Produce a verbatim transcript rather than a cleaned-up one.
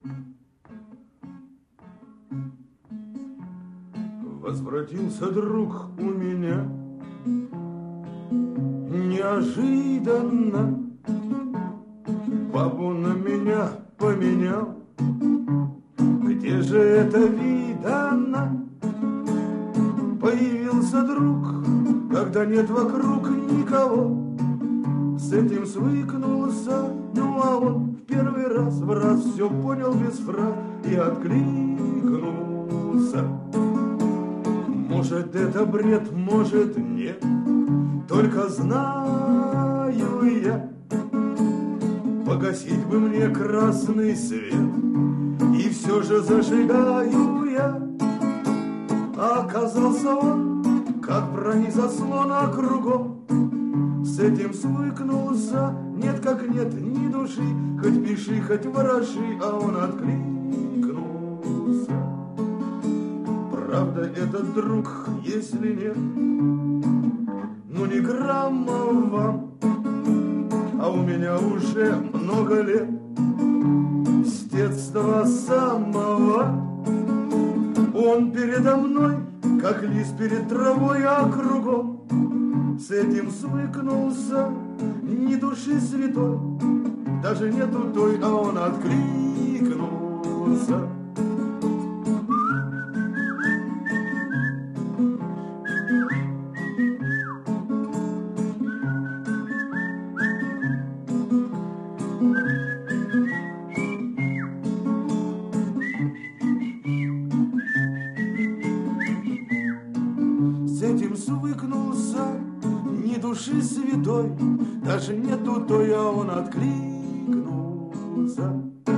Возвратился друг у меня неожиданно, бабу на меня поменял. Где же это видано? Появился друг, когда нет вокруг никого. С этим свыкнулся, ну а он в первый раз в раз все понял без фраз и откликнулся. Может, это бред, может, нет, только знаю я, погасить бы мне красный свет, и все же зажигаю я. А оказался он, как брони заслона кругом. С этим свыкнулся, нет как нет ни души, хоть пиши, хоть вороши, а он откликнулся. Правда, этот друг, если нет, ну ни грамма вам, а у меня уже много лет, с детства самого. Он передо мной, как лист перед травой, а кругом. С этим свыкнулся, ни души святой, даже нету той, а он откликнулся. С этим свыкнулся, ни души святой, даже нету той, а он откликнулся.